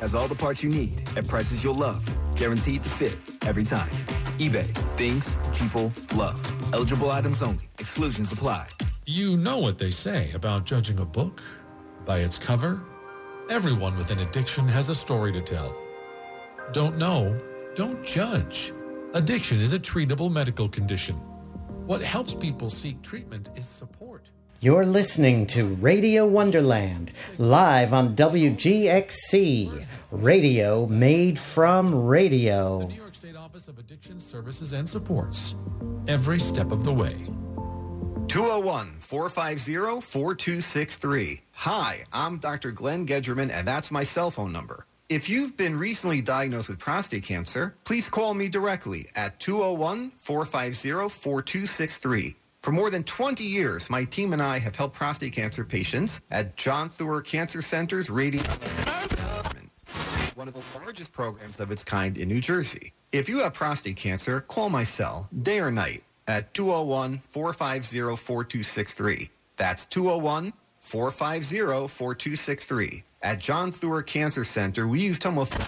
has all the parts you need at prices you'll love. Guaranteed to fit every time. eBay. Things people love. Eligible items only. Exclusions apply. You know what they say about judging a book by its cover? Everyone with an addiction has a story to tell. Don't know? Don't judge. Addiction is a treatable medical condition. What helps people seek treatment is support. You're listening to Radio Wonderland, live on WGXC, radio made from radio. The New York State Office of Addiction Services and Supports, every step of the way. 201-450-4263. Hi, I'm Dr. Glenn Gedgerman, and that's my cell phone number. If you've been recently diagnosed with prostate cancer, please call me directly at 201-450-4263. For more than 20 years, my team and I have helped prostate cancer patients at John Theurer Cancer Center's Radio, one of the largest programs of its kind in New Jersey. If you have prostate cancer, call my cell, day or night, at 201-450-4263. That's 201-450-4263. At John Theurer Cancer Center, we use tomotherapy.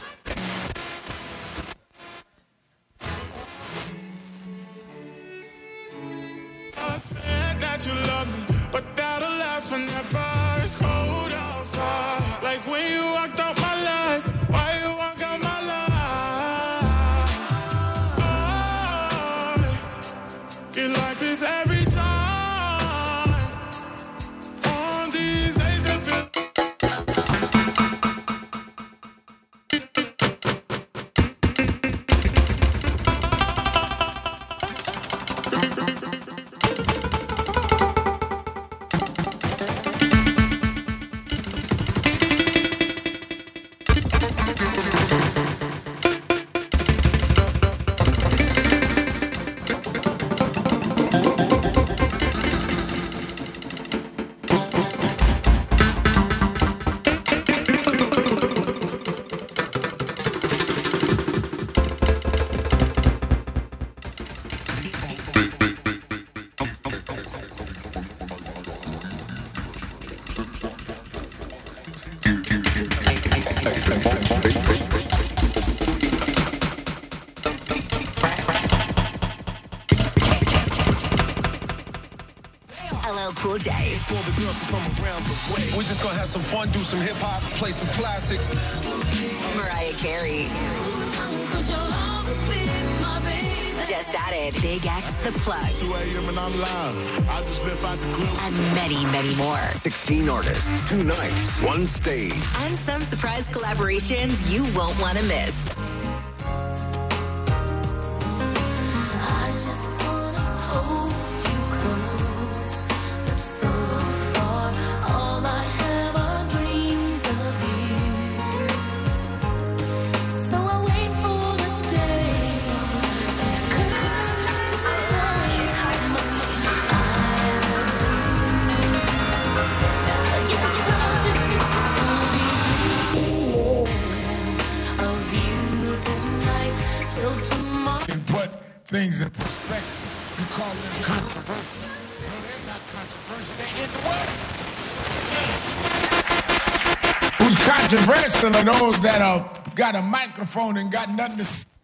I said that you love me, but that'll last forever. It's cold outside, like when you walked out my life. Why you walk out my life? I feel like this every time. On these days, I feel. Cool J. For the girls from around the way. We're just gonna have some fun, do some hip hop, play some classics. Mariah Carey. Just added Big X The Plug. 2 a.m. and I'm live. I just live out the clue. And many, many more. 16 artists, 2 nights, 1 stage. And some surprise collaborations you won't want to miss. things in perspective. You call them controversial. No, they're not controversial. They're in the way. Who's controversial are those that got a microphone and got nothing to say.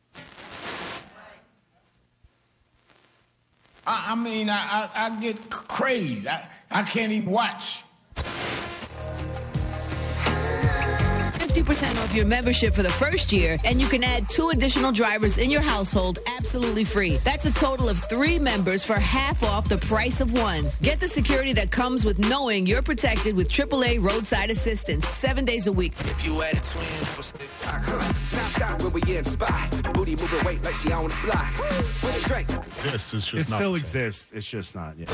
I get crazed. I can't even watch. 50% off your membership for the first year, and you can add 2 additional drivers in your household absolutely free. That's a total of 3 members for half off the price of 1. Get the security that comes with knowing you're protected with AAA roadside assistance 7 days a week. If you had a twin, Now stop when we in the spot. Booty moving weight like she on the block. With a drink. This is just it not still the same. exists. It's just not yet.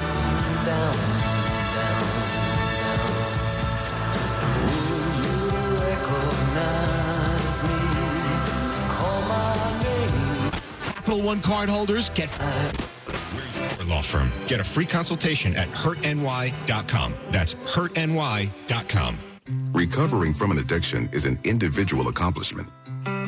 Capital One card holders get law firm. Get a free consultation at hurtny.com. That's hurtny.com. Recovering from an addiction is an individual accomplishment.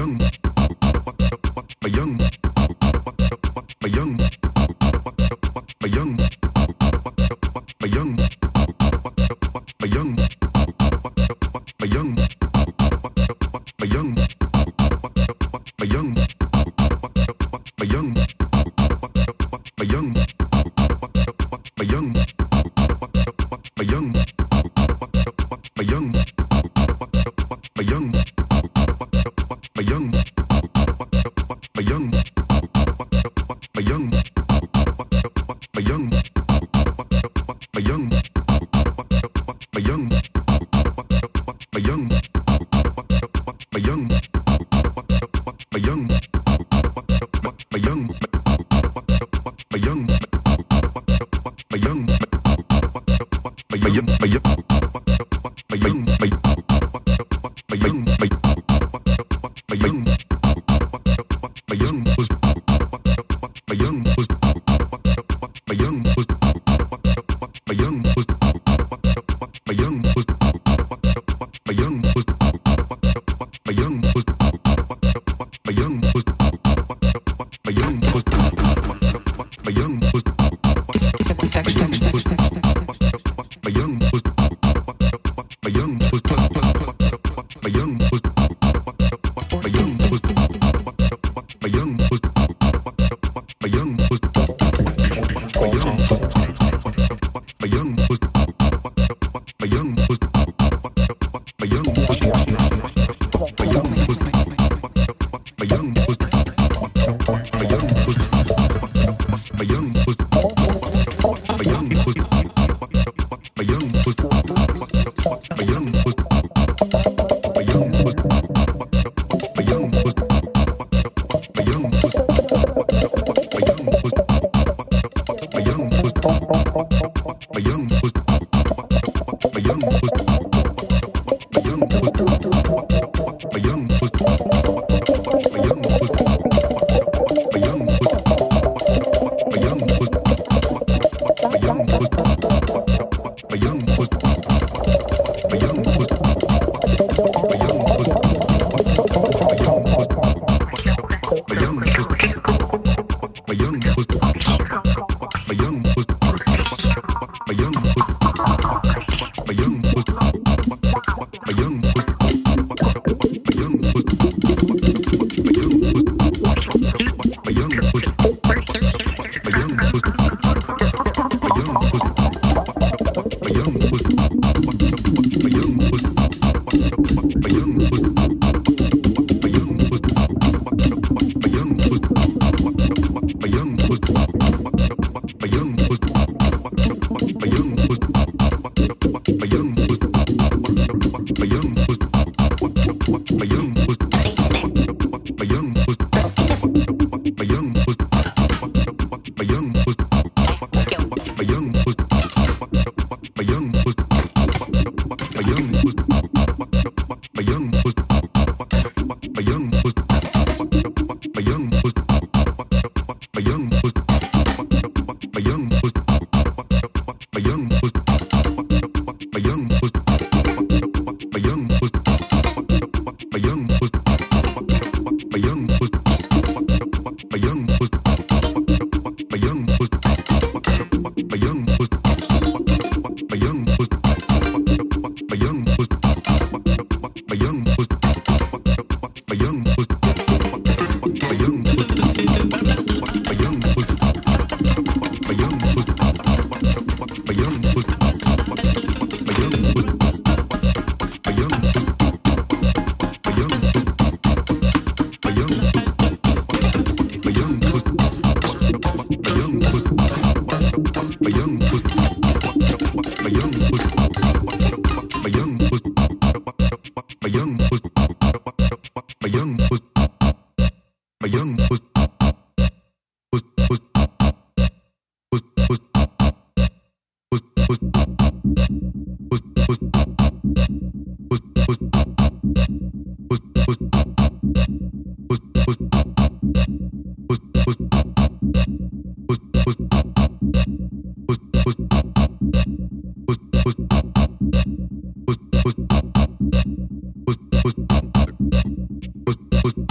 was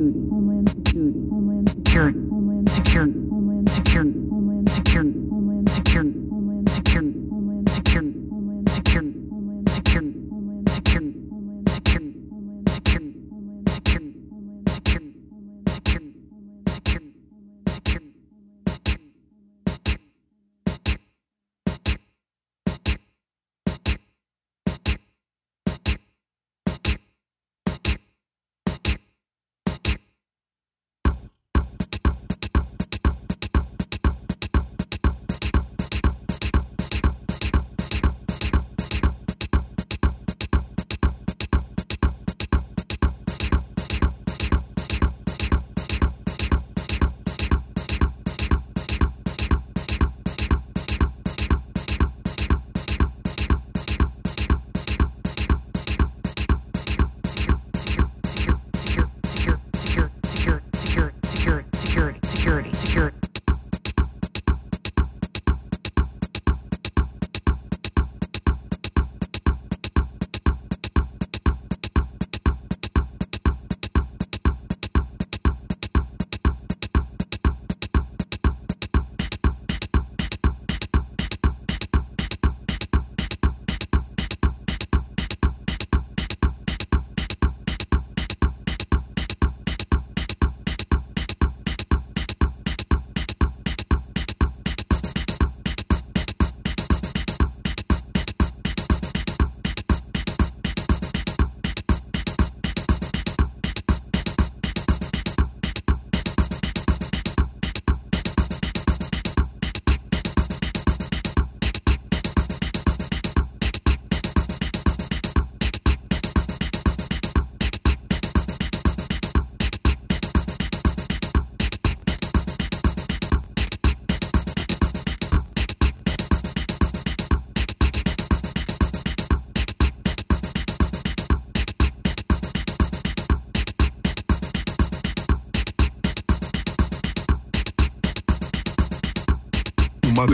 Security, Homeland Security. Security, Homeland Security, Homeland Security, Homeland Security, Homeland Security, Homeland Security, Homeland Security, Homeland Security, Homeland Security, Homeland Security, Homeland Security, Homeland Security, Homeland Security, Homeland Security, Homeland Security, Homeland Security, Homeland Security. Mother.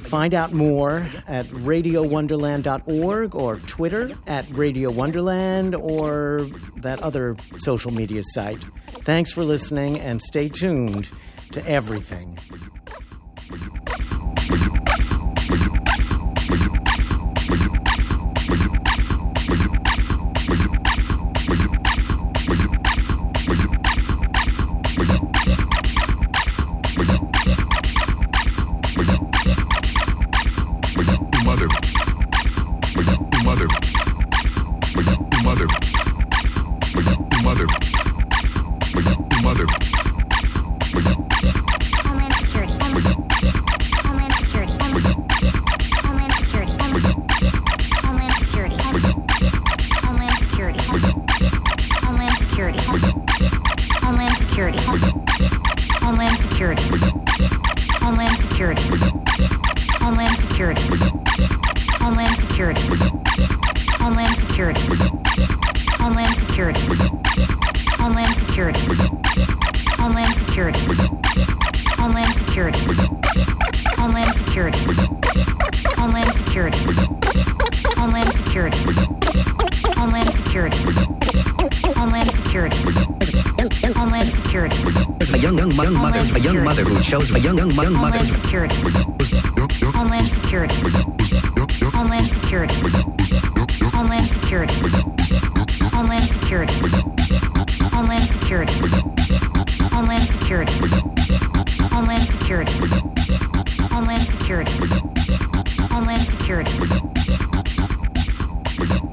Find out more at radiowonderland.org or Twitter at Radio Wonderland or that other social media site. Thanks for listening and stay tuned to everything. Shows a young mother. Homeland Security. Homeland Security. Homeland Security. Homeland Security. Homeland Security. Homeland Security. Homeland Security. Homeland Security. Homeland Security. Homeland Security.